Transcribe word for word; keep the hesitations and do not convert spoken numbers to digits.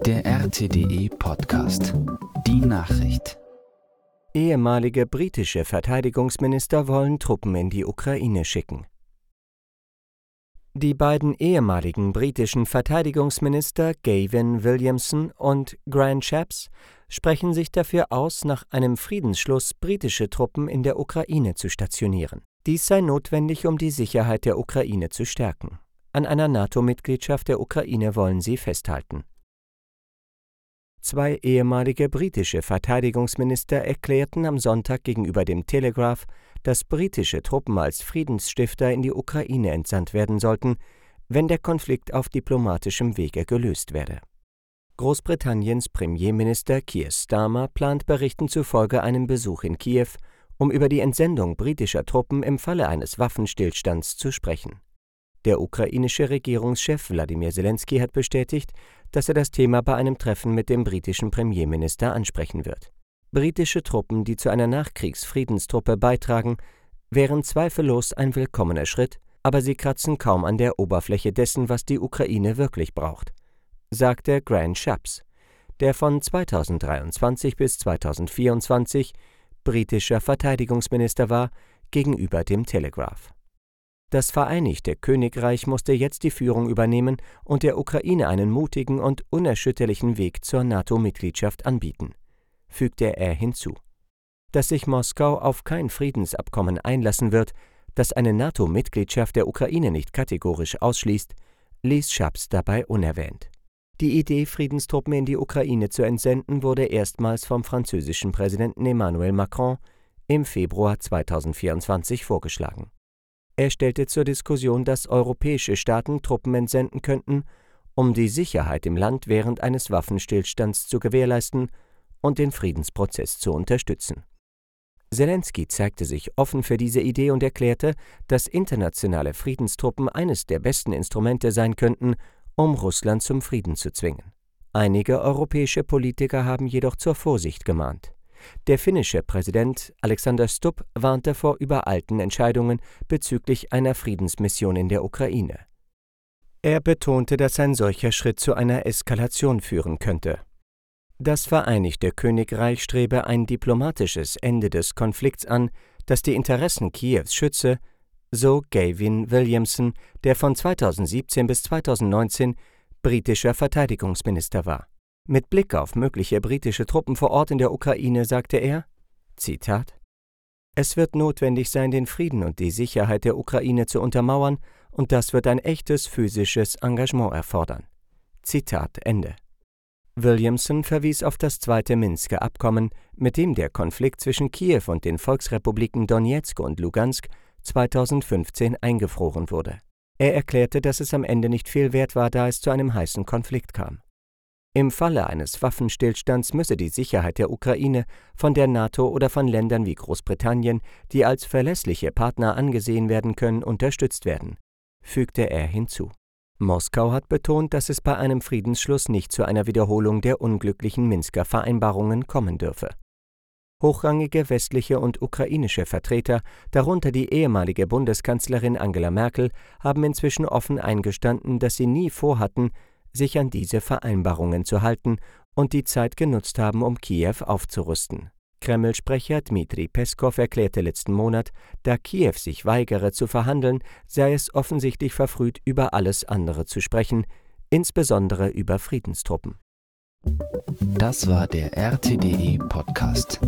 Der R T D E-Podcast. Die Nachricht. Ehemalige britische Verteidigungsminister wollen Truppen in die Ukraine schicken. Die beiden ehemaligen britischen Verteidigungsminister Gavin Williamson und Grant Shapps sprechen sich dafür aus, nach einem Friedensschluss britische Truppen in der Ukraine zu stationieren. Dies sei notwendig, um die Sicherheit der Ukraine zu stärken. An einer NATO-Mitgliedschaft der Ukraine wollen sie festhalten. Zwei ehemalige britische Verteidigungsminister erklärten am Sonntag gegenüber dem Telegraph, dass britische Truppen als Friedensstifter in die Ukraine entsandt werden sollten, wenn der Konflikt auf diplomatischem Wege gelöst werde. Großbritanniens Premierminister Keir Starmer plant Berichten zufolge einen Besuch in Kiew, um über die Entsendung britischer Truppen im Falle eines Waffenstillstands zu sprechen. Der ukrainische Regierungschef Wladimir Selenskyj hat bestätigt, dass er das Thema bei einem Treffen mit dem britischen Premierminister ansprechen wird. Britische Truppen, die zu einer Nachkriegsfriedenstruppe beitragen, wären zweifellos ein willkommener Schritt, aber sie kratzen kaum an der Oberfläche dessen, was die Ukraine wirklich braucht, sagte Grant Shapps, der von zweitausenddreiundzwanzig bis zweitausendvierundzwanzig britischer Verteidigungsminister war, gegenüber dem Telegraph. Das Vereinigte Königreich musste jetzt die Führung übernehmen und der Ukraine einen mutigen und unerschütterlichen Weg zur NATO-Mitgliedschaft anbieten, fügte er hinzu. Dass sich Moskau auf kein Friedensabkommen einlassen wird, das eine NATO-Mitgliedschaft der Ukraine nicht kategorisch ausschließt, ließ Shapps dabei unerwähnt. Die Idee, Friedenstruppen in die Ukraine zu entsenden, wurde erstmals vom französischen Präsidenten Emmanuel Macron im Februar zweitausendvierundzwanzig vorgeschlagen. Er stellte zur Diskussion, dass europäische Staaten Truppen entsenden könnten, um die Sicherheit im Land während eines Waffenstillstands zu gewährleisten und den Friedensprozess zu unterstützen. Selenskyj zeigte sich offen für diese Idee und erklärte, dass internationale Friedenstruppen eines der besten Instrumente sein könnten, um Russland zum Frieden zu zwingen. Einige europäische Politiker haben jedoch zur Vorsicht gemahnt. Der finnische Präsident Alexander Stubb warnte vor übereilten Entscheidungen bezüglich einer Friedensmission in der Ukraine. Er betonte, dass ein solcher Schritt zu einer Eskalation führen könnte. Das Vereinigte Königreich strebe ein diplomatisches Ende des Konflikts an, das die Interessen Kiews schütze, so Gavin Williamson, der von zweitausendsiebzehn bis zweitausendneunzehn britischer Verteidigungsminister war. Mit Blick auf mögliche britische Truppen vor Ort in der Ukraine sagte er, Zitat, »Es wird notwendig sein, den Frieden und die Sicherheit der Ukraine zu untermauern, und das wird ein echtes physisches Engagement erfordern.« Zitat Ende. Williamson verwies auf das zweite Minsker Abkommen, mit dem der Konflikt zwischen Kiew und den Volksrepubliken Donezk und Lugansk zweitausendfünfzehn eingefroren wurde. Er erklärte, dass es am Ende nicht viel wert war, da es zu einem heißen Konflikt kam. Im Falle eines Waffenstillstands müsse die Sicherheit der Ukraine von der NATO oder von Ländern wie Großbritannien, die als verlässliche Partner angesehen werden können, unterstützt werden, fügte er hinzu. Moskau hat betont, dass es bei einem Friedensschluss nicht zu einer Wiederholung der unglücklichen Minsker Vereinbarungen kommen dürfe. Hochrangige westliche und ukrainische Vertreter, darunter die ehemalige Bundeskanzlerin Angela Merkel, haben inzwischen offen eingestanden, dass sie nie vorhatten, sich an diese Vereinbarungen zu halten und die Zeit genutzt haben, um Kiew aufzurüsten. Kreml-Sprecher Dmitri Peskow erklärte letzten Monat, da Kiew sich weigere zu verhandeln, sei es offensichtlich verfrüht, über alles andere zu sprechen, insbesondere über Friedenstruppen. Das war der R T D E-Podcast.